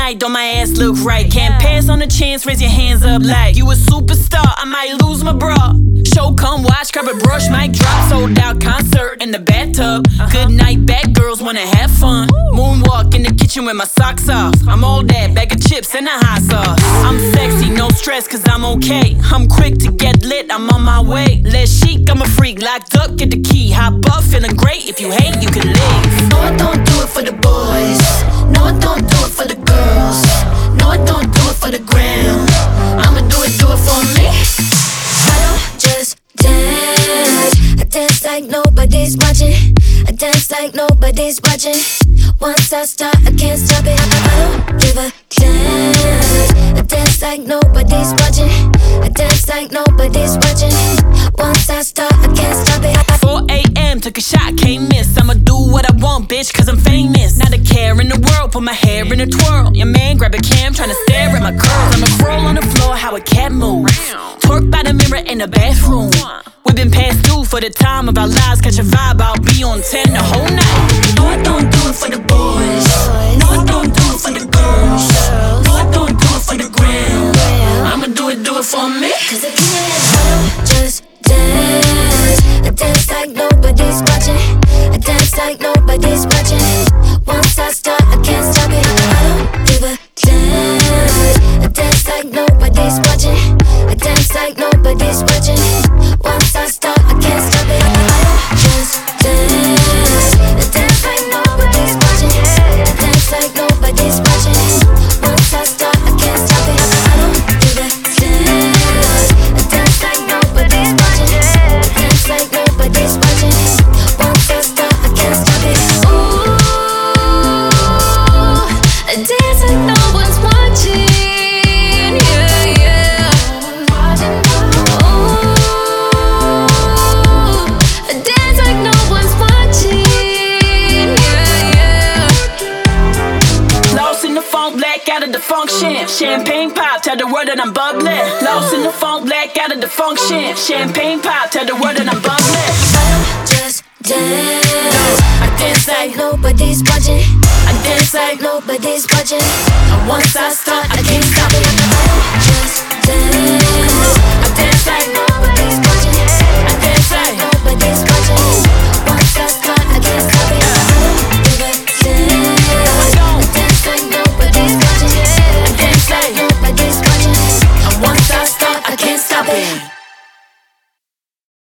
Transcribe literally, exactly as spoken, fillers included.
night, don't my ass look right? Can't pass on the chance, raise your hands up like you a superstar, I might lose my bra. Show, come watch, grab a brush, mic drop. Sold out concert in the bathtub. Good night, bad girls wanna have fun. Moonwalk in the kitchen with my socks off. I'm all that, bag of chips and a hot sauce. I'm sexy, no stress, cause I'm okay. I'm quick to get lit, I'm on my way. Less chic, I'm a freak, locked up, get the key. Hop up, feeling great, if you hate, you can leave. No, I don't do it for the boys. No, I don't do it for the girls. No, I don't do it for the gram. I'ma do it, do it for me. I don't just dance. I dance like nobody's watching. I dance like nobody's watching. Once I start, I can't stop it. I, I don't give a damn. I dance like nobody's watching. I dance like nobody's watching. Once I start, I can't stop it. four A M, took a shot, can't miss. I'ma do what I want, bitch, cause I'm famous. Not a care in the world, put my hair in a twirl. Your man grab a cam, tryna stare at my curls. I'ma crawl on the floor, how a cat moves. Twerk by the mirror in the bathroom. We've been past due for the time of our lives. Catch a vibe, I'll be on ten the whole night. No, I don't do it for the boys. No, I don't do it for the girls. No, I don't do it for the gram. I'ma do it, do it for me. Cause I can't just dance. I dance like nobody's watching. I dance like nobody's watching. Once I start, I can't stop it. I don't give a damn. I dance like nobody's watching. I dance like nobody's watching. Once I start, I can't stop it. I don't just dance. I dance like nobody's watching. I dance like nobody's watching. Once I start, I can't stop it. I don't give a damn. I dance like nobody's watching. I dance like nobody's watching. Once I start, I can't stop it. Ooh, I dance like no one's watching. Yeah, yeah. Ooh, I dance like no one's watching. Yeah, yeah. Lost in the funk, black out of the function. Champagne pop, tell the world that I'm bubbling. Lost in the funk, black out of the function. Champagne pop, tell the world that I'm bubbling. I don't just dance. I dance like nobody's watching. I dance like nobody's watching. And once I start, I can't stop it. I don't just dance. I dance like nobody's watching. I dance like nobody's watching. Once I start, I can't stop it. I don't give a damn. I dance like nobody's watching. I dance like nobody's watching. And once I start, I can't stop it.